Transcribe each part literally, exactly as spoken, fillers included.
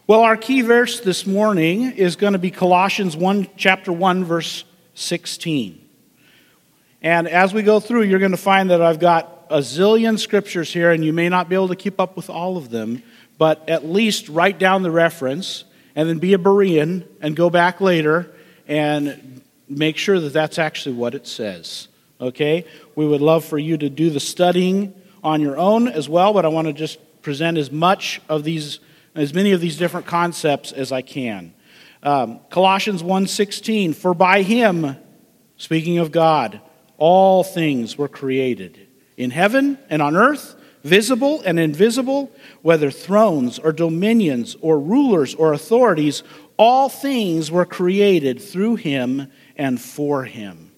Well, our key verse this morning is going to be Colossians one, chapter one, verse sixteen. And as we go through, you're going to find that I've got a zillion scriptures here, and you may not be able to keep up with all of them, but at least write down the reference, and then be a Berean, and go back later, and make sure that that's actually what it says. Okay? We would love for you to do the studying on your own as well, but I want to just present as much of these as many of these different concepts as I can. Um, Colossians one sixteen, for by him, speaking of God, all things were created, in heaven and on earth, visible and invisible, whether thrones or dominions or rulers or authorities, all things were created through him and for him.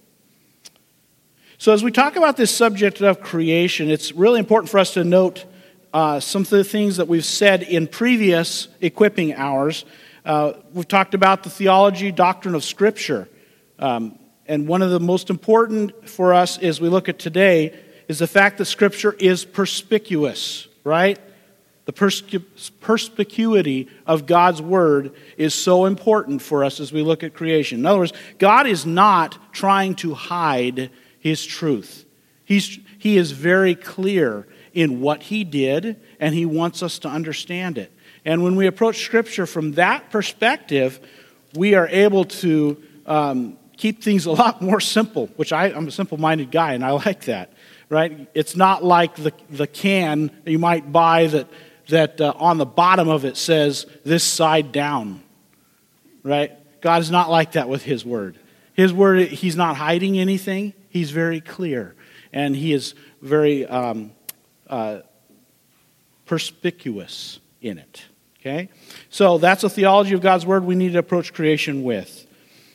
So as we talk about this subject of creation, it's really important for us to note Uh, some of the things that we've said in previous equipping hours. Uh, we've talked about the theology, doctrine of Scripture. Um, and one of the most important for us as we look at today is the fact that Scripture is perspicuous, right? The persp- perspicuity of God's Word is so important for us as we look at creation. In other words, God is not trying to hide His truth. He's, he is very clear in what he did, and he wants us to understand it. And when we approach Scripture from that perspective, we are able to um, keep things a lot more simple, which I, I'm a simple-minded guy, and I like that, right? It's not like the, the can you might buy that, that uh, on the bottom of it says, this side down, right? God is not like that with his word. His word, he's not hiding anything. He's very clear, and he is very Um, Uh, perspicuous in it. Okay? So that's a theology of God's Word we need to approach creation with.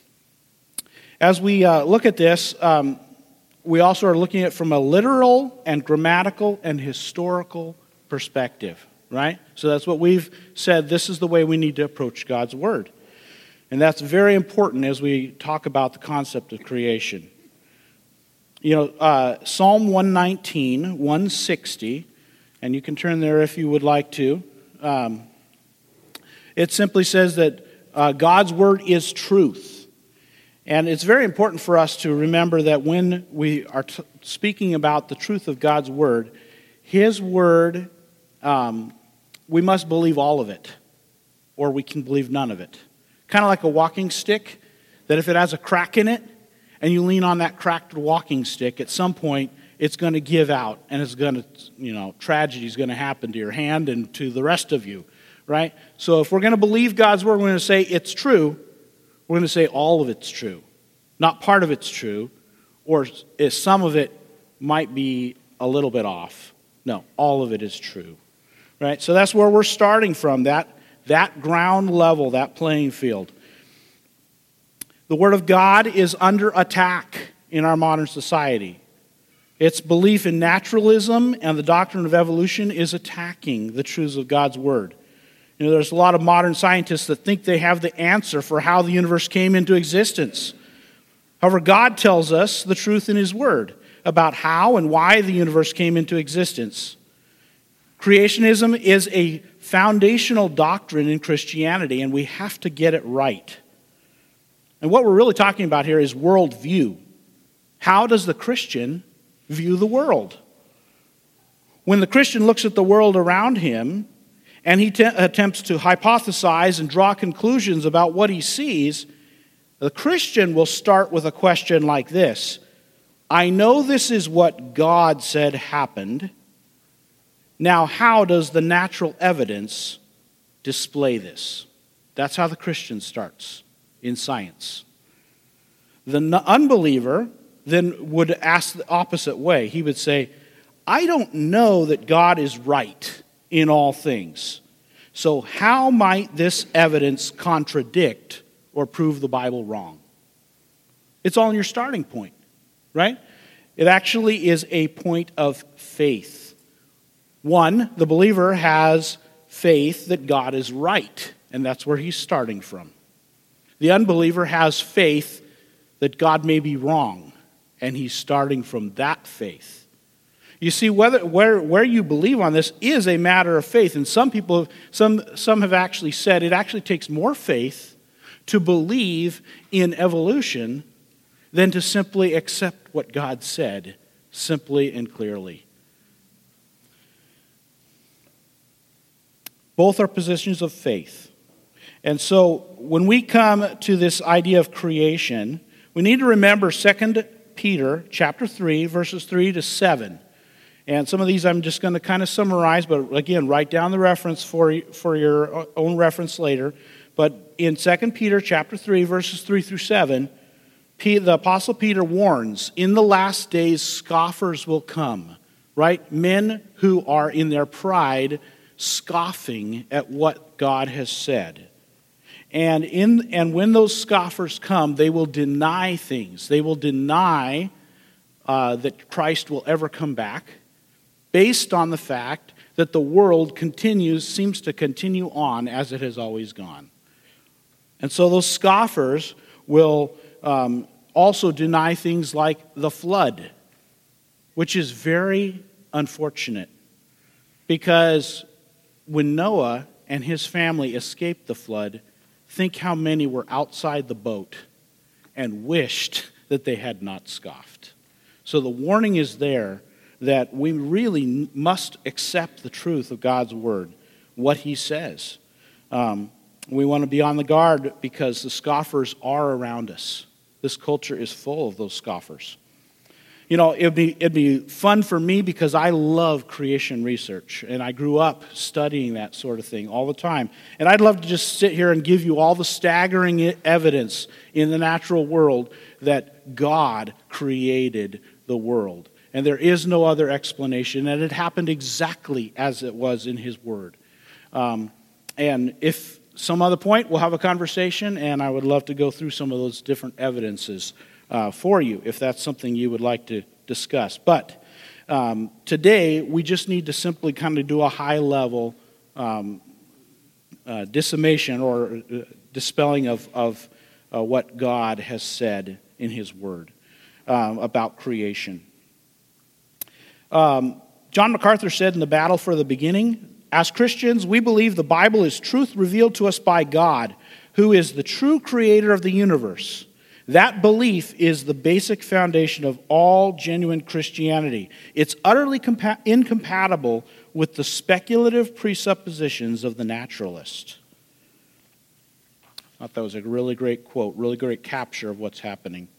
As we uh, look at this, um, we also are looking at it from a literal and grammatical and historical perspective. Right? So that's what we've said. This is the way we need to approach God's Word. And that's very important as we talk about the concept of creation. You know, uh, Psalm one nineteen, one sixty, and you can turn there if you would like to. Um, it simply says that uh, God's word is truth. And it's very important for us to remember that when we are t- speaking about the truth of God's word, his word, um, we must believe all of it, or we can believe none of it. Kind of like a walking stick, that if it has a crack in it, and you lean on that cracked walking stick, at some point, it's going to give out, and it's going to, you know, tragedy is going to happen to your hand and to the rest of you, right? So if we're going to believe God's word, we're going to say it's true, we're going to say all of it's true. Not part of it's true, or if some of it might be a little bit off. No, all of it is true, right? So that's where we're starting from, that, that ground level, that playing field. The Word of God is under attack in our modern society. Its belief in naturalism and the doctrine of evolution is attacking the truths of God's Word. You know, there's a lot of modern scientists that think they have the answer for how the universe came into existence. However, God tells us the truth in His Word about how and why the universe came into existence. Creationism is a foundational doctrine in Christianity, and we have to get it right. And what we're really talking about here is worldview. How does the Christian view the world? When the Christian looks at the world around him and he te- attempts to hypothesize and draw conclusions about what he sees, the Christian will start with a question like this: I know this is what God said happened. Now, how does the natural evidence display this? That's how the Christian starts in science. The unbeliever then would ask the opposite way. He would say, I don't know that God is right in all things. So how might this evidence contradict or prove the Bible wrong? It's all in your starting point, right? It actually is a point of faith. One, the believer has faith that God is right, and that's where he's starting from. The unbeliever has faith that God may be wrong, and he's starting from that faith. You see, whether where where you believe on this is a matter of faith, and some people, some some have actually said it actually takes more faith to believe in evolution than to simply accept what God said, simply and clearly. Both are positions of faith. And so when we come to this idea of creation, we need to remember Second Peter chapter three, verses three to seven. And some of these I'm just going to kind of summarize, but again, write down the reference for, for your own reference later. But in Second Peter chapter three, verses three through seven, the Apostle Peter warns, in the last days scoffers will come, right? Men who are in their pride scoffing at what God has said. And in and when those scoffers come, they will deny things. They will deny uh, that Christ will ever come back, based on the fact that the world continues, seems to continue on as it has always gone. And so those scoffers will um, also deny things like the flood, which is very unfortunate, because when Noah and his family escaped the flood, think how many were outside the boat and wished that they had not scoffed. So the warning is there that we really must accept the truth of God's word, what he says. Um, we want to be on the guard because the scoffers are around us. This culture is full of those scoffers. You know, it'd be, it'd be fun for me because I love creation research, and I grew up studying that sort of thing all the time. And I'd love to just sit here and give you all the staggering evidence in the natural world that God created the world. And there is no other explanation, and it happened exactly as it was in his word. Um, and if some other point, we'll have a conversation, and I would love to go through some of those different evidences uh, for you, if that's something you would like to discuss. But um, today, we just need to simply kind of do a high-level um, uh, dissummation or uh, dispelling of, of uh, what God has said in his word um, about creation. Um, John MacArthur said in The Battle for the Beginning, as Christians, we believe the Bible is truth revealed to us by God, who is the true creator of the universe. That belief is the basic foundation of all genuine Christianity. It's utterly compa- incompatible with the speculative presuppositions of the naturalist. I thought that was a really great quote, really great capture of what's happening.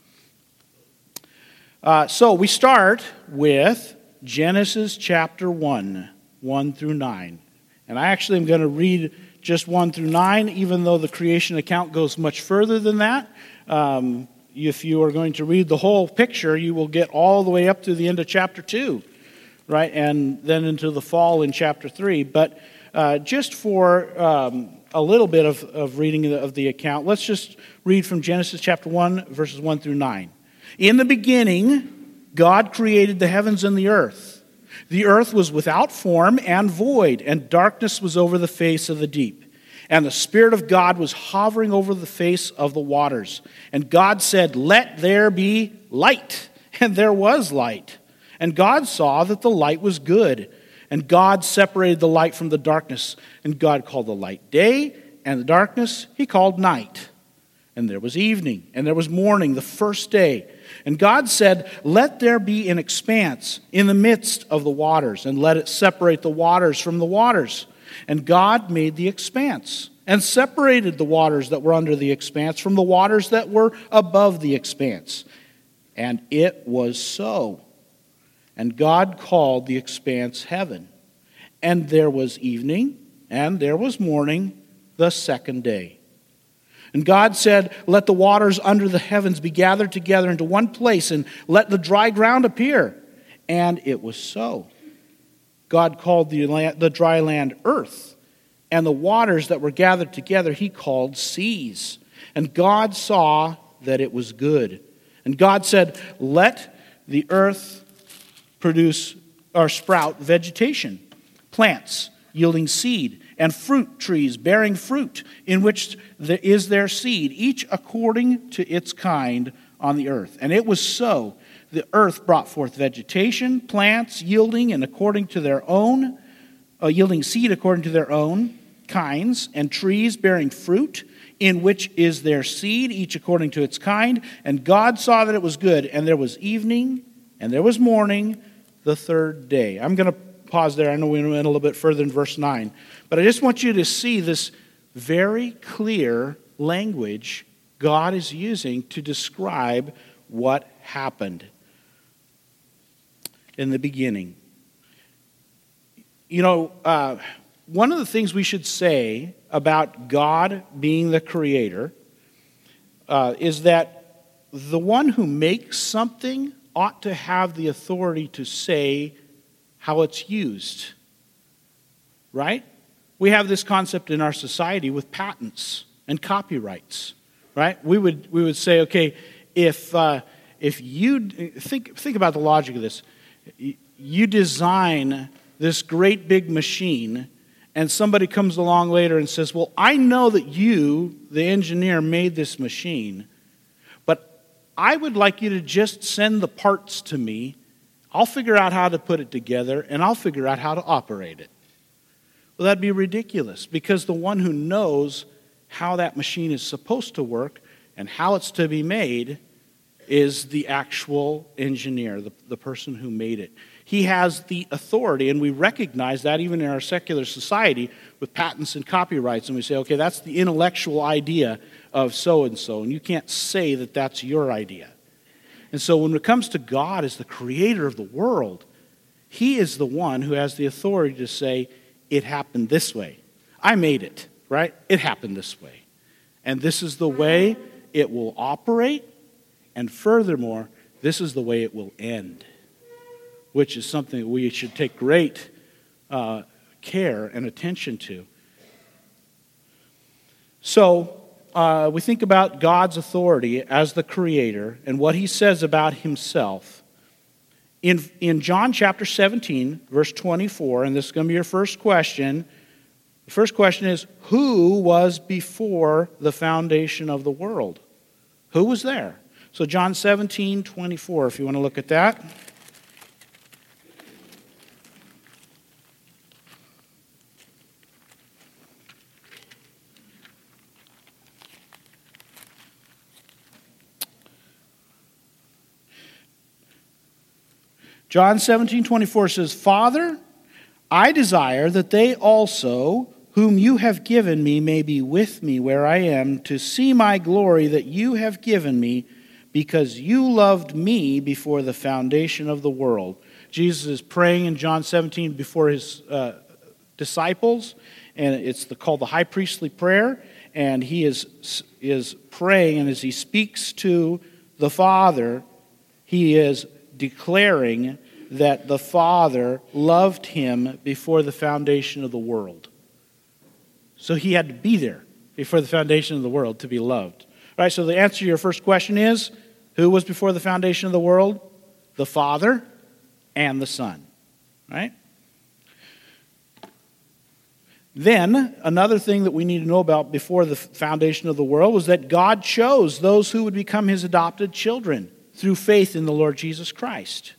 Uh, so we start with Genesis chapter one, one through nine. And I actually am going to read just one through nine, even though the creation account goes much further than that. Um, if you are going to read the whole picture, you will get all the way up to the end of chapter two, right? And then into the fall in chapter three. But uh, just for um, a little bit of, of reading of the, of the account, let's just read from Genesis chapter one, verses one through nine. In the beginning, God created the heavens and the earth. The earth was without form and void, and darkness was over the face of the deep. And the Spirit of God was hovering over the face of the waters. And God said, "Let there be light." And there was light. And God saw that the light was good. And God separated the light from the darkness. And God called the light day, and the darkness he called night. And there was evening, and there was morning, the first day. And God said, "Let there be an expanse in the midst of the waters, and let it separate the waters from the waters." And God made the expanse, and separated the waters that were under the expanse from the waters that were above the expanse. And it was so. And God called the expanse heaven. And there was evening, and there was morning, the second day. And God said, "Let the waters under the heavens be gathered together into one place, and let the dry ground appear." And it was so. God called the, land, the dry land earth, and the waters that were gathered together he called seas. And God saw that it was good. And God said, "Let the earth produce or sprout vegetation, plants yielding seed, and fruit trees bearing fruit, in which there is their seed, each according to its kind on the earth." And it was so. The earth brought forth vegetation, plants yielding and according to their own, uh, yielding seed according to their own kinds, and trees bearing fruit, in which is their seed, each according to its kind. And God saw that it was good, and there was evening, and there was morning, the third day. I'm going to pause there. I know we went a little bit further in verse nine, but I just want you to see this very clear language God is using to describe what happened in the beginning. You know, uh, one of the things we should say about God being the creator uh, is that the one who makes something ought to have the authority to say how it's used. Right? We have this concept in our society with patents and copyrights. Right? We would we would say, okay, if uh, if you think think about the logic of this, you design this great big machine, and somebody comes along later and says, well, I know that you, the engineer, made this machine, but I would like you to just send the parts to me. I'll figure out how to put it together, and I'll figure out how to operate it. Well, that'd be ridiculous, because the one who knows how that machine is supposed to work and how it's to be made is the actual engineer, the, the person who made it. He has the authority, and we recognize that even in our secular society with patents and copyrights, and we say, okay, that's the intellectual idea of so-and-so, and you can't say that that's your idea. And so when it comes to God as the creator of the world, he is the one who has the authority to say, it happened this way. I made it, right? It happened this way. And this is the way it will operate, and furthermore, this is the way it will end, which is something that we should take great uh, care and attention to. So, uh, we think about God's authority as the creator and what he says about himself. In, in John chapter seventeen, verse twenty-four, and this is going to be your first question. The first question is, who was before the foundation of the world? Who was there? So John seventeen, twenty-four, if you want to look at that. John seventeen, twenty-four says, Father, I desire that they also, whom you have given me, may be with me where I am, to see my glory that you have given me, because you loved me before the foundation of the world. Jesus is praying in John seventeen before his uh, disciples, and it's the, called the high priestly prayer, and he is, is praying, and as he speaks to the Father, he is declaring that the Father loved him before the foundation of the world. So he had to be there before the foundation of the world to be loved. All right, so the answer to your first question is, who was before the foundation of the world? The Father and the Son. Right? Then, another thing that we need to know about before the foundation of the world was that God chose those who would become his adopted children through faith in the Lord Jesus Christ.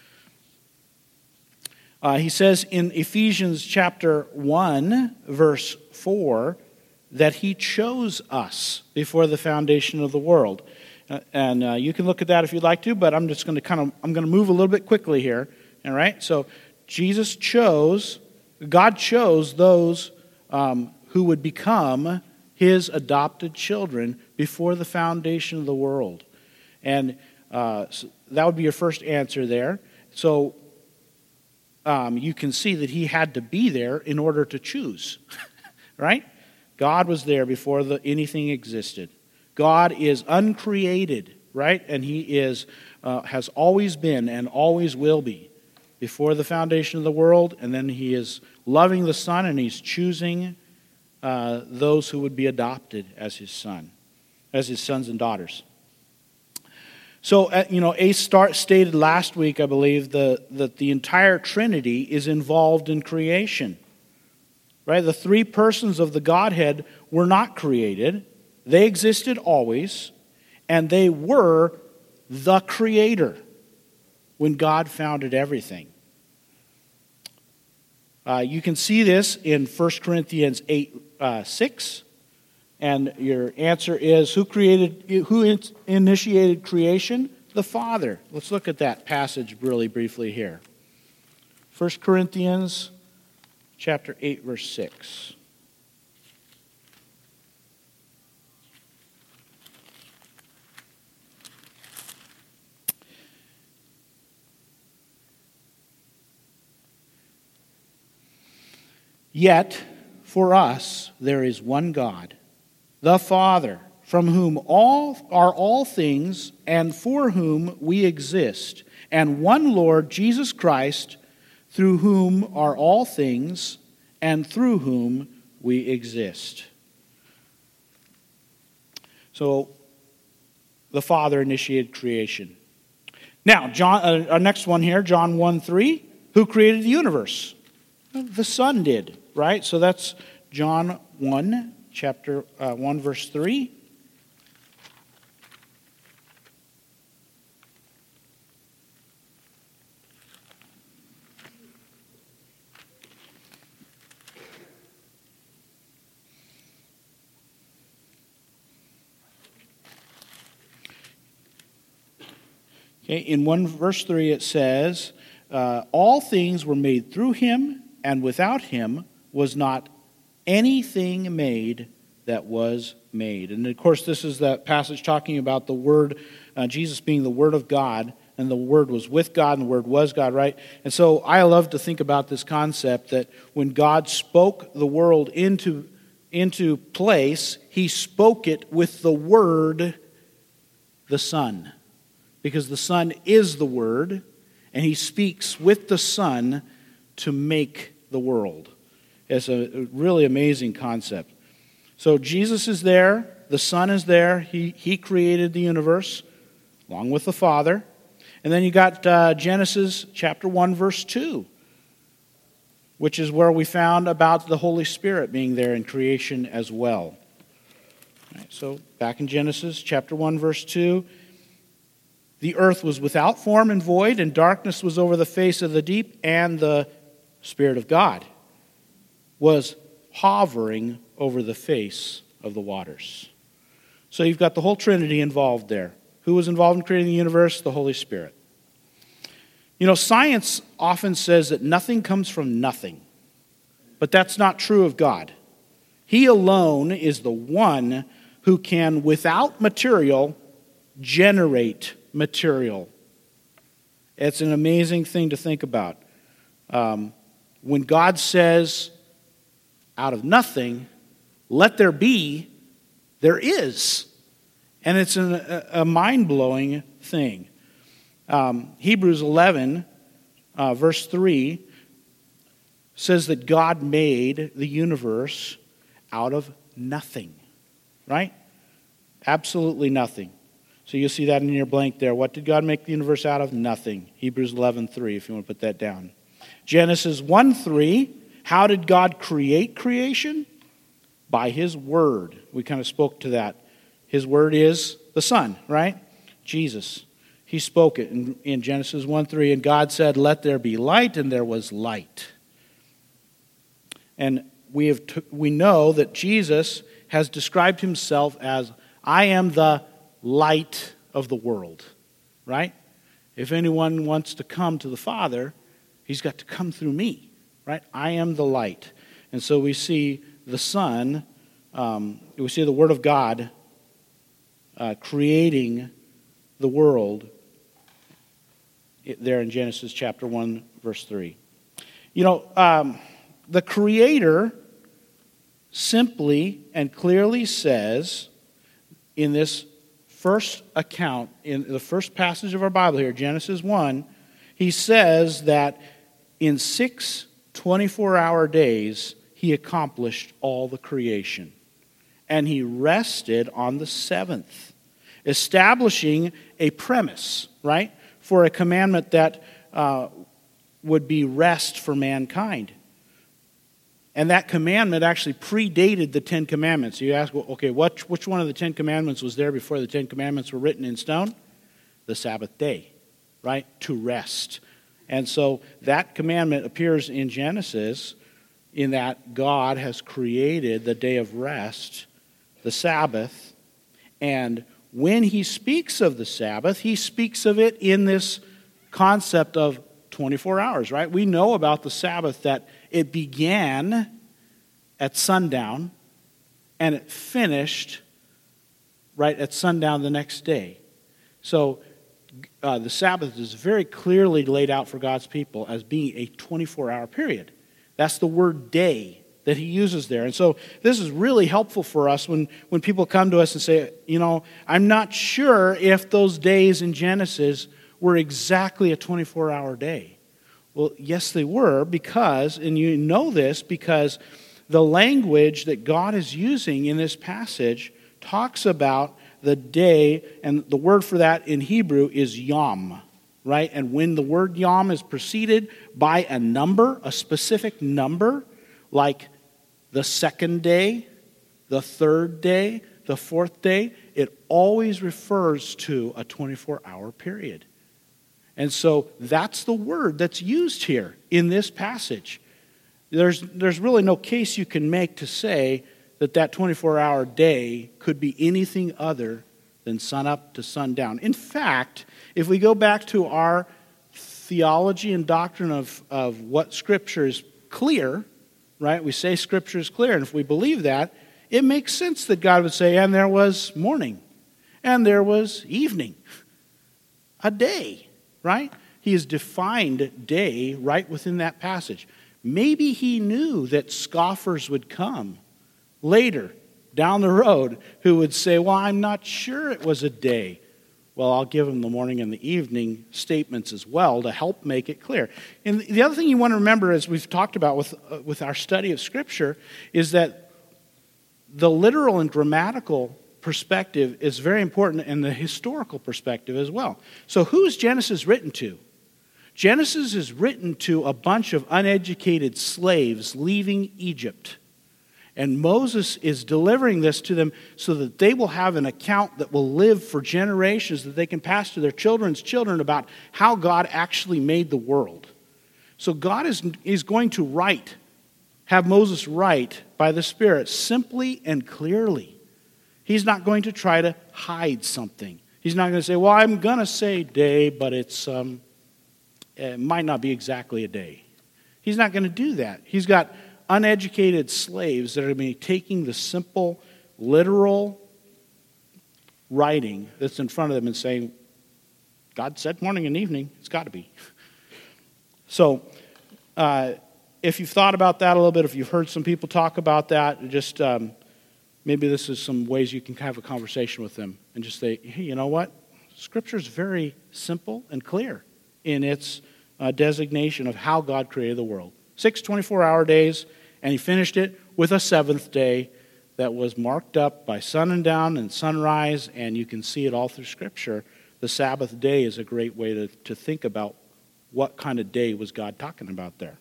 Uh, he says in Ephesians chapter one, verse four, that he chose us before the foundation of the world. Uh, and uh, you can look at that if you'd like to, but I'm just going to kind of, I'm going to move a little bit quickly here. All right? So Jesus chose, God chose those um, who would become his adopted children before the foundation of the world. And Uh, so that would be your first answer there. So um, you can see that he had to be there in order to choose, right? God was there before the, anything existed. God is uncreated, right? And he is uh, has always been and always will be before the foundation of the world. And then he is loving the Son, and he's choosing uh, those who would be adopted as his son, as his sons and daughters. So, uh, you know, Ace start, stated last week, I believe, the, that the entire Trinity is involved in creation. Right? The three persons of the Godhead were not created. They existed always, and they were the Creator. when God founded everything? Uh, you can see this in First Corinthians eight, uh, six. And your answer is, who created, who in, initiated creation? The Father. Let's look at that passage really briefly here. First Corinthians chapter eight, verse six. Yet, for us, there is one God, the Father, from whom all are all things, and for whom we exist, and one Lord, Jesus Christ, through whom are all things, and through whom we exist. So, the Father initiated creation. Now, John, uh, our next one here, John one three, who created the universe? The Son did, right? So that's John one, chapter uh, one, verse three. Okay, in one verse three it says, uh, all things were made through him, and without him was not anything made that was made. And of course, this is that passage talking about the Word, uh, Jesus being the Word of God, and the Word was with God, and the Word was God, right? And so I love to think about this concept that when God spoke the world into, into place, he spoke it with the Word, the Son. Because the Son is the Word, and he speaks with the Son to make the world. It's a really amazing concept. So Jesus is there, the Son is there, he, he created the universe along with the Father. And then you got uh, Genesis chapter one, verse two, which is where we found about the Holy Spirit being there in creation as well. All right, so back in Genesis chapter one, verse two, the earth was without form and void, and darkness was over the face of the deep, and the Spirit of God was hovering over the face of the waters. So you've got the whole Trinity involved there. Who was involved in creating the universe? The Holy Spirit. You know, science often says that nothing comes from nothing, but that's not true of God. He alone is the one who can, without material, generate material. It's an amazing thing to think about. Um, when God says, out of nothing, let there be, there is. And it's an, a, a mind-blowing thing. Um, Hebrews eleven, uh, verse three, says that God made the universe out of nothing. Right? Absolutely nothing. So you'll see that in your blank there. What did God make the universe out of? Nothing. Hebrews eleven three, if you want to put that down. Genesis one three, how did God create creation? By his word. We kind of spoke to that. His word is the Son, right? Jesus. He spoke it in, in Genesis one three, and God said, let there be light, and there was light. And we have t- we know that Jesus has described himself as, I am the light of the world, right? If anyone wants to come to the Father, he's got to come through me, right? I am the light. And so we see the Son, um, we see the Word of God uh, creating the world there in Genesis chapter one, verse three. You know, um, the Creator simply and clearly says in this first account, in the first passage of our Bible here, Genesis one, he says that in six twenty-four hour days, he accomplished all the creation. And he rested on the seventh, establishing a premise, right, for a commandment that uh, would be rest for mankind. And that commandment actually predated the Ten Commandments. So you ask, well, okay, what, which one of the Ten Commandments was there before the Ten Commandments were written in stone? The Sabbath day, right? To rest. And so that commandment appears in Genesis in that God has created the day of rest, the Sabbath, and when he speaks of the Sabbath, he speaks of it in this concept of twenty-four hours, right? We know about the Sabbath that it began at sundown and it finished right at sundown the next day. So uh, the Sabbath is very clearly laid out for God's people as being a twenty-four hour period. That's the word day that he uses there. And so this is really helpful for us when, when people come to us and say, you know, I'm not sure if those days in Genesis were exactly a twenty-four hour day. Well, yes, they were, because, and you know this, because the language that God is using in this passage talks about the day, and the word for that in Hebrew is yom, right? And when the word yom is preceded by a number, a specific number, like the second day, the third day, the fourth day, it always refers to a twenty-four hour period. And so that's the word that's used here in this passage. There's, there's really no case you can make to say that that twenty-four hour day could be anything other than sunup to sundown. In fact, if we go back to our theology and doctrine of, of what Scripture is clear, right? We say Scripture is clear, and if we believe that, it makes sense that God would say, and there was morning, and there was evening, a day, right? He has defined day right within that passage. Maybe he knew that scoffers would come later down the road who would say, well, I'm not sure it was a day. Well, I'll give them the morning and the evening statements as well to help make it clear. And the other thing you want to remember, as we've talked about with, uh, with our study of Scripture, is that the literal and grammatical perspective is very important, and the historical perspective as well. So who's Genesis written to? Genesis is written to a bunch of uneducated slaves leaving Egypt. And Moses is delivering this to them so that they will have an account that will live for generations, that they can pass to their children's children about how God actually made the world. So God is, is going to write, have Moses write by the Spirit simply and clearly. He's not going to try to hide something. He's not going to say, well, I'm going to say day, but it's um, it might not be exactly a day. He's not going to do that. He's got uneducated slaves that are going to be taking the simple, literal writing that's in front of them and saying, God said morning and evening, it's got to be. So, uh, if you've thought about that a little bit, if you've heard some people talk about that, just um, maybe this is some ways you can have a conversation with them and just say, hey, you know what? Scripture is very simple and clear in its uh, designation of how God created the world. Six twenty-four hour days, and he finished it with a seventh day that was marked up by sun and down and sunrise, and you can see it all through Scripture. The Sabbath day is a great way to, to think about what kind of day was God talking about there.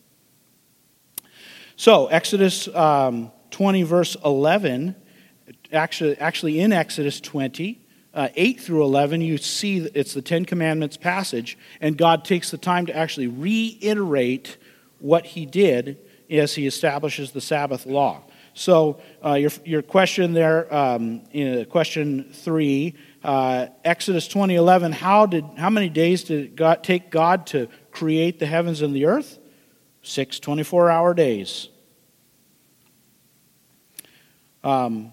So, Exodus um, twenty, verse eleven, actually, actually in Exodus twenty, uh, eight through eleven, you see it's the Ten Commandments passage, and God takes the time to actually reiterate what he did as he establishes the Sabbath law. So uh, your your question there, um, in question three, uh, Exodus twenty eleven. How did how many days did it God, take God to create the heavens and the earth? Six twenty-four hour days. Um,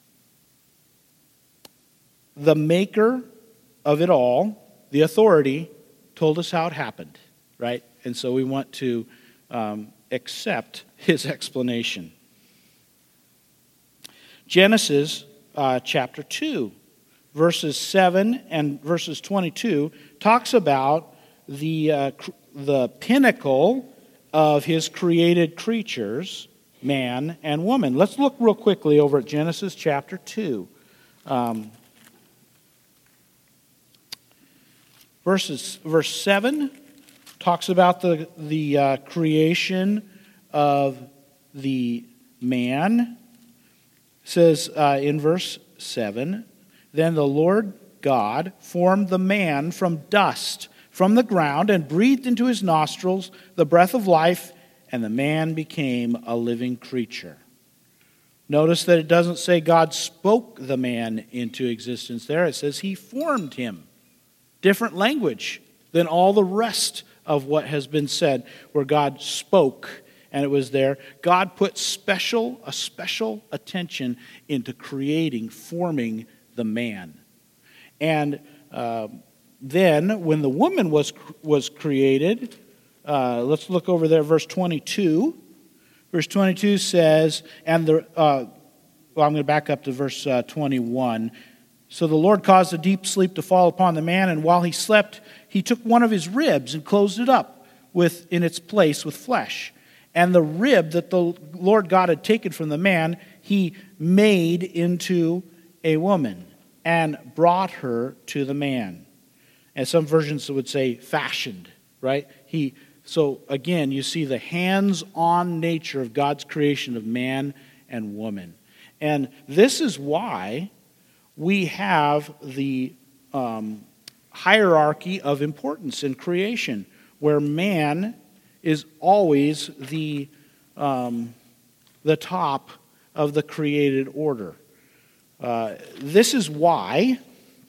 the maker of it all, the authority, told us how it happened, right? And so we want to Um, accept his explanation. Genesis uh, chapter two, verses seven and verses twenty-two talks about the, uh, cr- the pinnacle of his created creatures, man and woman. Let's look real quickly over at Genesis chapter two. Um, verses, verse seven talks about the, the uh, creation of the man. It says uh, in verse seven, then the Lord God formed the man from dust from the ground and breathed into his nostrils the breath of life, and the man became a living creature. Notice that it doesn't say God spoke the man into existence there. It says he formed him. Different language than all the rest of what has been said, where God spoke and it was there. God put special, a special attention into creating, forming the man. And uh, then when the woman was, was created, uh, let's look over there, verse twenty-two. Verse twenty-two says, and the, uh, well, I'm going to back up to verse uh, twenty-one. So the Lord caused a deep sleep to fall upon the man, and while he slept, he took one of his ribs and closed it up with in its place with flesh. And the rib that the Lord God had taken from the man, he made into a woman and brought her to the man. And some versions would say fashioned, right? He So again, you see the hands-on nature of God's creation of man and woman. And this is why we have the um, hierarchy of importance in creation, where man is always the, um, the top of the created order. Uh, this is why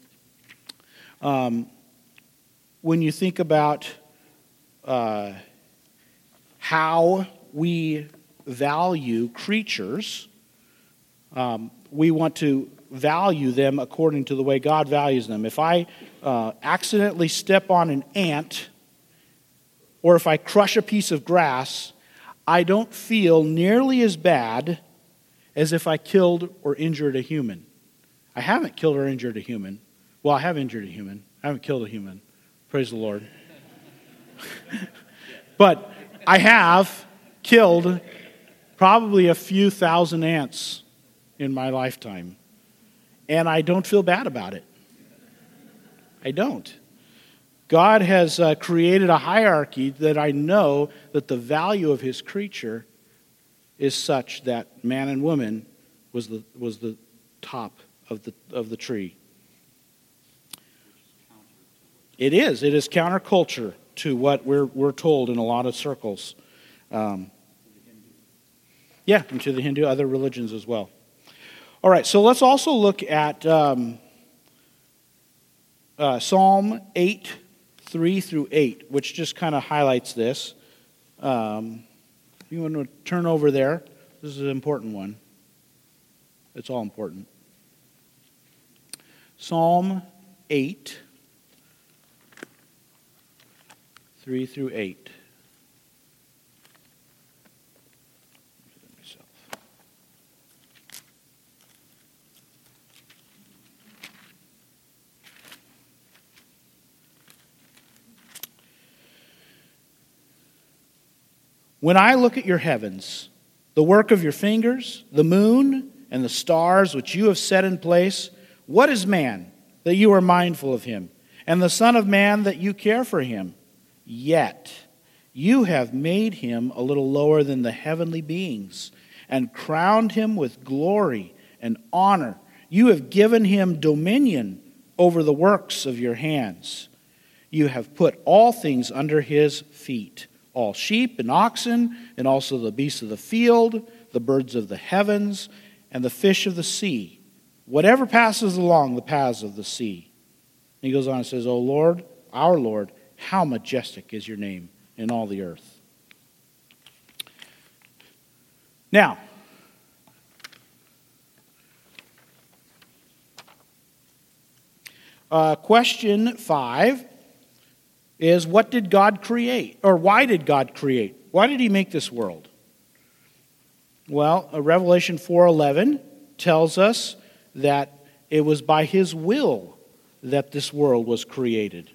um, when you think about Uh, how we value creatures, um, we want to value them according to the way God values them. If I uh, accidentally step on an ant, or if I crush a piece of grass, I don't feel nearly as bad as if I killed or injured a human. I haven't killed or injured a human. Well, I have injured a human. I haven't killed a human. Praise the Lord. But I have killed probably a few thousand ants in my lifetime. And I don't feel bad about it. I don't. God has uh, created a hierarchy that I know that the value of his creature is such that man and woman was the was the top of the of the tree. It is. It is counterculture to what we're we're told in a lot of circles. Um, yeah, and to the Hindu, other religions as well. All right, so let's also look at um, uh, Psalm eight, three through eight, which just kind of highlights this. Um, if you want to turn over there, this is an important one. It's all important. Psalm eight, three through eight. When I look at your heavens, the work of your fingers, the moon and the stars which you have set in place, what is man that you are mindful of him, and the Son of Man that you care for him? Yet you have made him a little lower than the heavenly beings, and crowned him with glory and honor. You have given him dominion over the works of your hands. You have put all things under his feet, all sheep and oxen, and also the beasts of the field, the birds of the heavens, and the fish of the sea, whatever passes along the paths of the sea. And he goes on and says, O Lord, our Lord, how majestic is your name in all the earth. Now, uh, question five is, what did God create? Or why did God create? Why did he make this world? Well, uh, Revelation four eleven tells us that it was by his will that this world was created.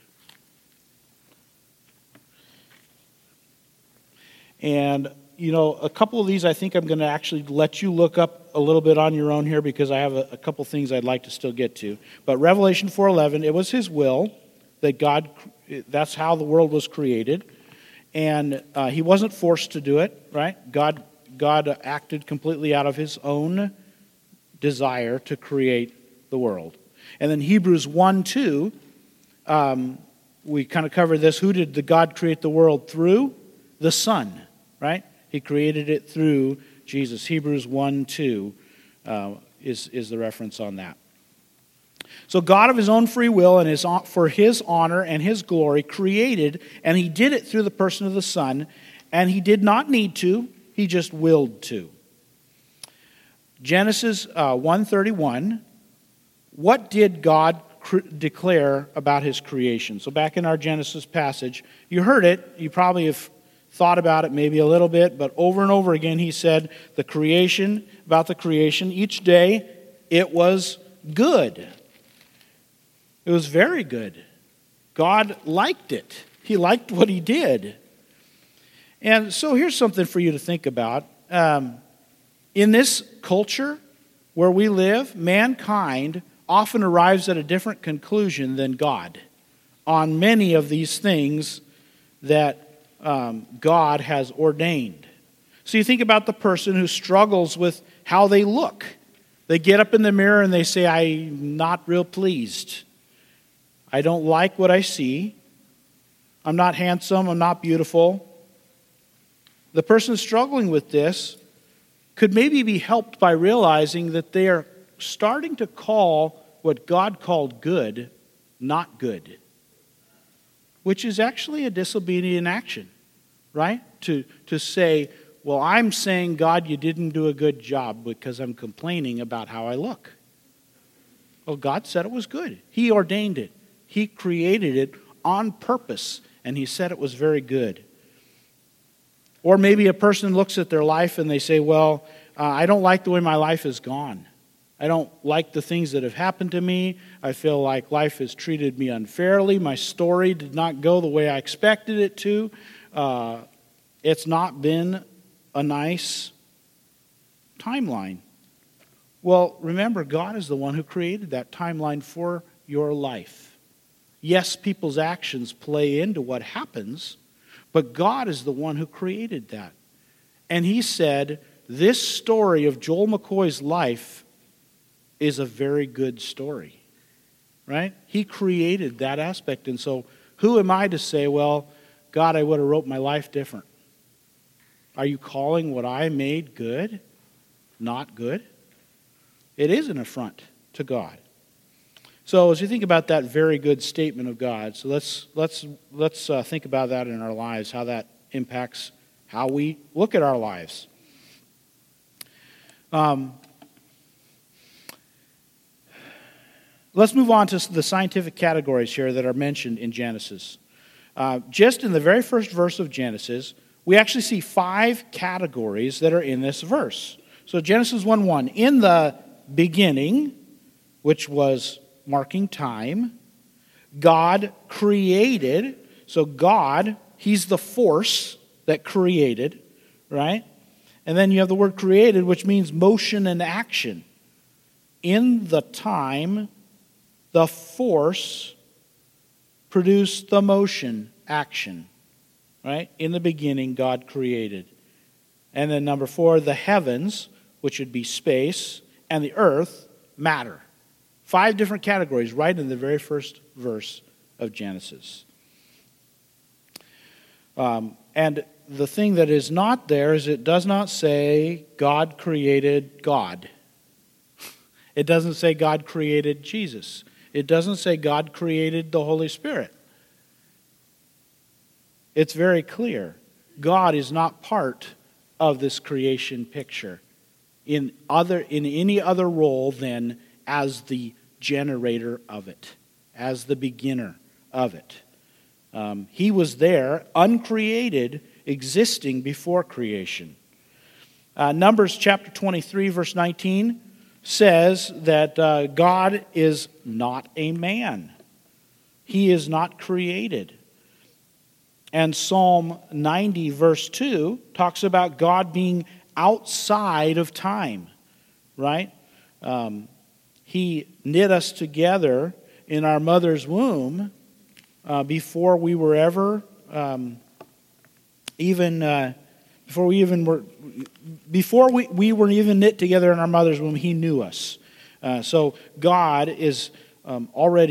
And, you know, a couple of these I think I'm going to actually let you look up a little bit on your own here, because I have a, a couple things I'd like to still get to. But Revelation four eleven, it was his will that God, that's how the world was created. And uh, he wasn't forced to do it, right? God, God acted completely out of his own desire to create the world. And then Hebrews one two um, we kind of covered this. Who did the God create the world through? The Son, right? He created it through Jesus. Hebrews one two uh, is, is the reference on that. So God of his own free will and his, for his honor and his glory created, and he did it through the person of the Son, and he did not need to, he just willed to. Genesis uh, one thirty-one, what did God cr- declare about his creation? So back in our Genesis passage, you heard it, you probably have thought about it maybe a little bit, but over and over again he said the creation, about the creation, each day it was good. It was very good. God liked it. He liked what he did. And so here's something for you to think about. Um, in this culture where we live, mankind often arrives at a different conclusion than God on many of these things that um, God has ordained. So you think about the person who struggles with how they look. They get up in the mirror and they say, I'm not real pleased. I don't like what I see. I'm not handsome. I'm not beautiful. The person struggling with this could maybe be helped by realizing that they are starting to call what God called good not good, which is actually a disobedient action, right? To, to say, well, I'm saying, God, you didn't do a good job because I'm complaining about how I look. Well, God said it was good. He ordained it. He created it on purpose, and he said it was very good. Or maybe a person looks at their life and they say, well, uh, I don't like the way my life has gone. I don't like the things that have happened to me. I feel like life has treated me unfairly. My story did not go the way I expected it to. Uh, it's not been a nice timeline. Well, remember, God is the one who created that timeline for your life. Yes, people's actions play into what happens, but God is the one who created that. And he said, this story of Joel McCoy's life is a very good story, right? He created that aspect. And so who am I to say, well, God, I would have wrote my life different? Are you calling what I made good not good? It is an affront to God. So as you think about that very good statement of God, so let's let's let's uh, think about that in our lives, how that impacts how we look at our lives. Um, let's move on to the scientific categories here that are mentioned in Genesis. Uh, just in the very first verse of Genesis, we actually see five categories that are in this verse. So Genesis one one, in the beginning, which was marking time, God created. So God, he's the force that created, right? And then you have the word created, which means motion and action. In the time, the force produced the motion, action, right? In the beginning, God created. And then number four, the heavens, which would be space, and the earth, matter. Five different categories right in the very first verse of Genesis. Um, and the thing that is not there is it does not say God created God. It doesn't say God created Jesus. It doesn't say God created the Holy Spirit. It's very clear. God is not part of this creation picture in other in any other role than as the generator of it, as the beginner of it. Um, he was there, uncreated, existing before creation. Uh, Numbers chapter twenty-three, verse nineteen says that uh, God is not a man. He is not created. And Psalm ninety, verse two, talks about God being outside of time, right? Um, he knit us together in our mother's womb uh, before we were ever um, even uh, before we even were before we, we were even knit together in our mother's womb. He knew us. Uh, so God is um, already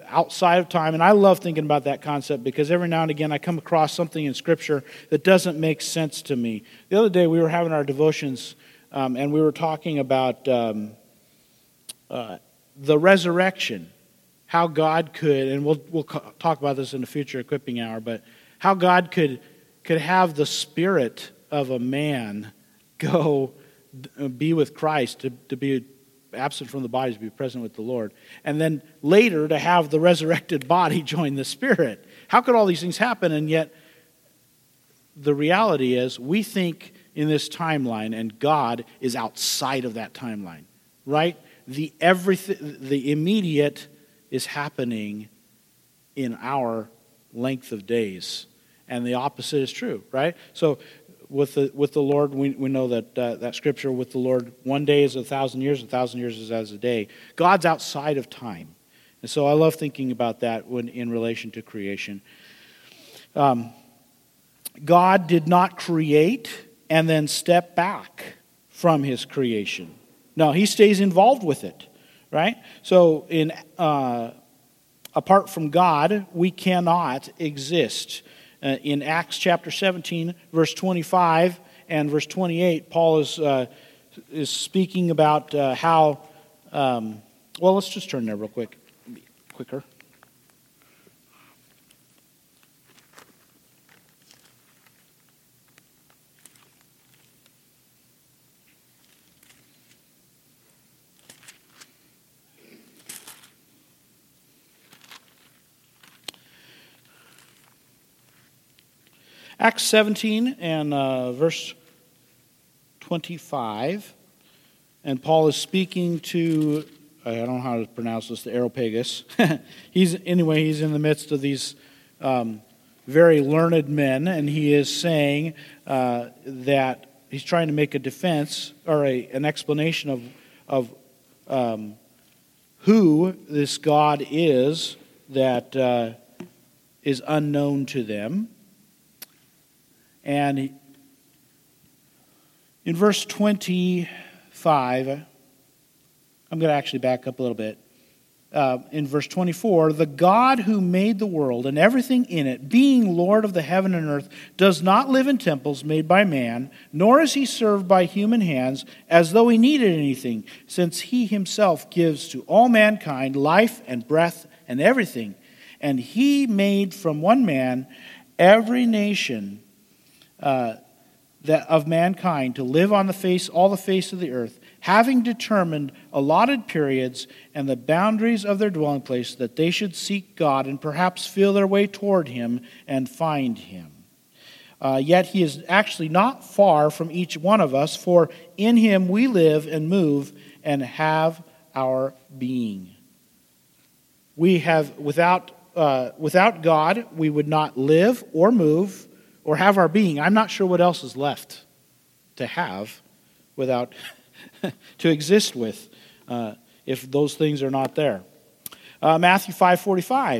outside of time. And I love thinking about that concept because every now and again I come across something in Scripture that doesn't make sense to me. The other day we were having our devotions um, and we were talking about um, uh, the resurrection, how God could, and we'll we'll talk about this in the future equipping hour, but how God could could have the spirit of a man go be with Christ, to, to be absent from the body, to be present with the Lord, and then later to have the resurrected body join the spirit. How could all these things happen? And yet the reality is we think in this timeline, and God is outside of that timeline, right? The everything, the immediate is happening in our length of days, and the opposite is true, right? So with the with the Lord, we we know that uh, that scripture with the Lord, one day is a thousand years, a thousand years is as a day. God's outside of time, and so I love thinking about that when in relation to creation. Um, God did not create and then step back from His creation. No, He stays involved with it, right? So in uh, apart from God, we cannot exist. Uh, in Acts chapter seventeen, verse twenty-five and verse twenty-eight, Paul is uh, is speaking about uh, how. Um, well, let's just turn there real quick, be quicker. Acts seventeen and uh, verse twenty-five, and Paul is speaking to, I don't know how to pronounce this, the Areopagus. he's anyway, he's in the midst of these um, very learned men, and he is saying uh, that he's trying to make a defense or a, an explanation of of um, who this God is that uh, is unknown to them. And in verse twenty-five, I'm going to actually back up a little bit. Uh, in verse twenty-four, the God who made the world and everything in it, being Lord of the heaven and earth, does not live in temples made by man, nor is He served by human hands as though He needed anything, since He Himself gives to all mankind life and breath and everything. And He made from one man every nation Uh, that of mankind to live on the face, all the face of the earth, having determined allotted periods and the boundaries of their dwelling place, that they should seek God and perhaps feel their way toward Him and find Him. Uh, yet He is actually not far from each one of us, for in Him we live and move and have our being. We have, without uh, without God, we would not live or move or have our being. I'm not sure what else is left to have without, to exist with, uh, if those things are not there. Uh, Matthew five forty-five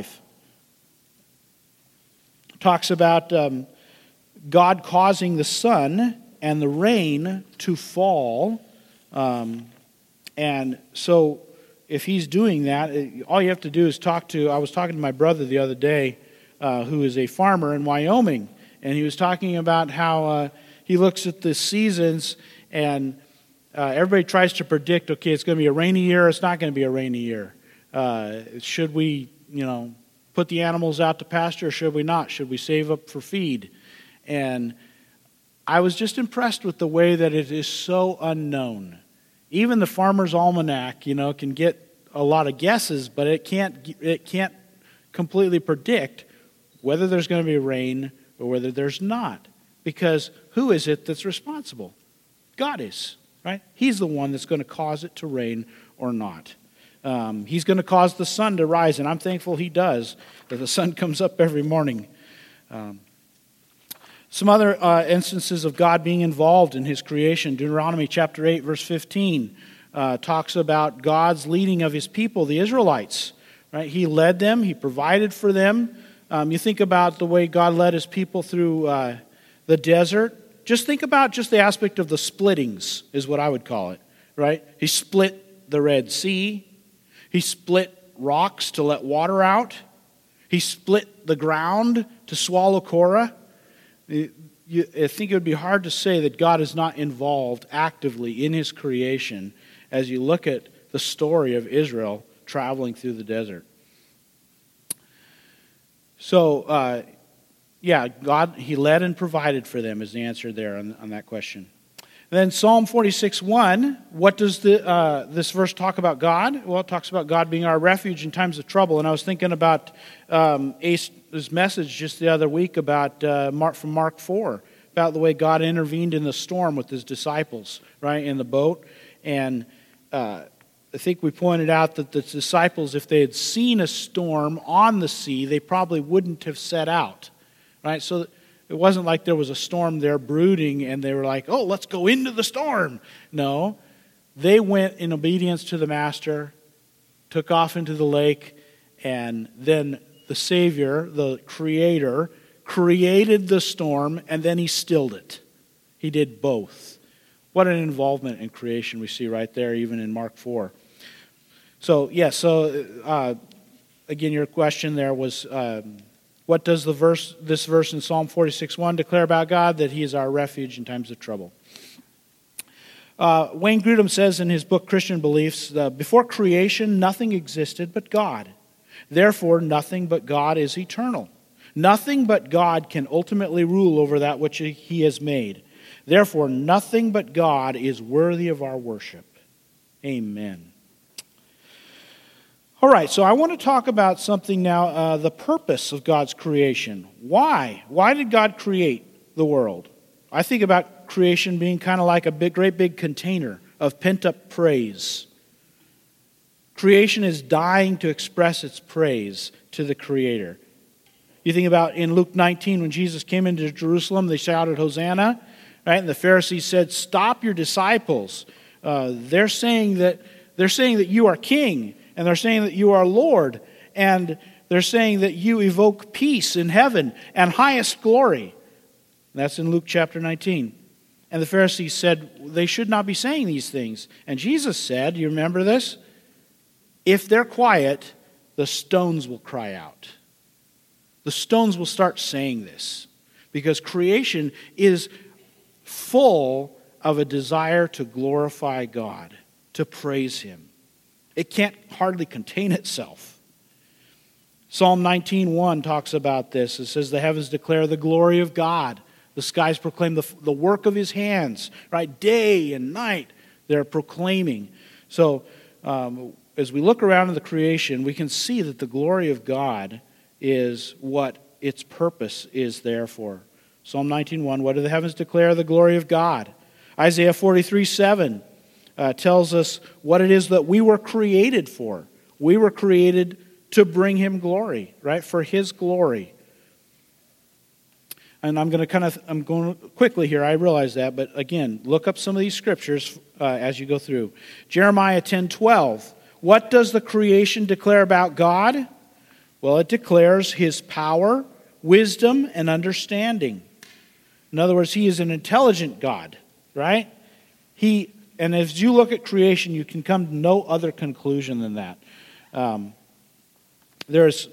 talks about um, God causing the sun and the rain to fall. Um, and so if He's doing that, all you have to do is talk to, I was talking to my brother the other day, uh, who is a farmer in Wyoming. And he was talking about how uh, he looks at the seasons and uh, everybody tries to predict, okay, it's going to be a rainy year, it's not going to be a rainy year. Uh, should we, you know, put the animals out to pasture or should we not? Should we save up for feed? And I was just impressed with the way that it is so unknown. Even the Farmer's Almanac, you know, can get a lot of guesses, but it can't it can't completely predict whether there's going to be rain or whether there's not. Because who is it that's responsible? God is, right? He's the one that's going to cause it to rain or not. Um, he's going to cause the sun to rise, and I'm thankful He does, that the sun comes up every morning. Um, some other uh, instances of God being involved in His creation. Deuteronomy chapter eight, verse fifteen, uh, talks about God's leading of His people, the Israelites. Right? He led them, He provided for them. Um, you think about the way God led His people through uh, the desert. Just think about just the aspect of the splittings, is what I would call it, right? He split the Red Sea. He split rocks to let water out. He split the ground to swallow Korah. You, I think it would be hard to say that God is not involved actively in his creation as you look at the story of Israel traveling through the desert. So, uh, yeah, God, he led and provided for them is the answer there on, on that question. And then Psalm forty-six one, what does the, uh, this verse talk about God? Well, it talks about God being our refuge in times of trouble. And I was thinking about um, Ace's message just the other week about uh, Mark, from Mark four, about the way God intervened in the storm with his disciples, right, in the boat. And uh, I think we pointed out that the disciples, if they had seen a storm on the sea, they probably wouldn't have set out, right? So it wasn't like there was a storm there brooding and they were like, oh, let's go into the storm. No, they went in obedience to the Master, took off into the lake, and then the Savior, the Creator, created the storm, and then he stilled it. He did both. What an involvement in creation we see right there, even in Mark four. So, yes, yeah, so uh, again, your question there was, um, what does the verse, this verse in Psalm forty-six one declare about God? That he is our refuge in times of trouble. Uh, Wayne Grudem says in his book, Christian Beliefs, uh, before creation, nothing existed but God. Therefore, nothing but God is eternal. Nothing but God can ultimately rule over that which he has made. Therefore, nothing but God is worthy of our worship. Amen. All right, so I want to talk about something now, uh, the purpose of God's creation. Why? Why did God create the world? I think about creation being kind of like a big, great big container of pent-up praise. Creation is dying to express its praise to the Creator. You think about in Luke nineteen, when Jesus came into Jerusalem, they shouted, Hosanna, right? And the Pharisees said, stop your disciples. Uh, they're saying that they're saying that you are king. And they're saying that you are Lord. And they're saying that you evoke peace in heaven and highest glory. That's in Luke chapter nineteen. And the Pharisees said they should not be saying these things. And Jesus said, you remember this? If they're quiet, the stones will cry out. The stones will start saying this. Because creation is full of a desire to glorify God, to praise him. It can't hardly contain itself. Psalm nineteen one talks about this. It says, the heavens declare the glory of God. The skies proclaim the, the work of his hands. Right? Day and night, they're proclaiming. So, um, as we look around in the creation, we can see that the glory of God is what its purpose is there for. Psalm nineteen one, what do the heavens declare? The glory of God. Isaiah forty-three seven. Uh, tells us what it is that we were created for. We were created to bring him glory, right? For his glory. And I'm going to kind of, I'm going quickly here, I realize that, but again, look up some of these scriptures uh, as you go through. Jeremiah ten twelve. What does the creation declare about God? Well, it declares his power, wisdom, and understanding. In other words, he is an intelligent God, right? He And as you look at creation, you can come to no other conclusion than that. Um, there's,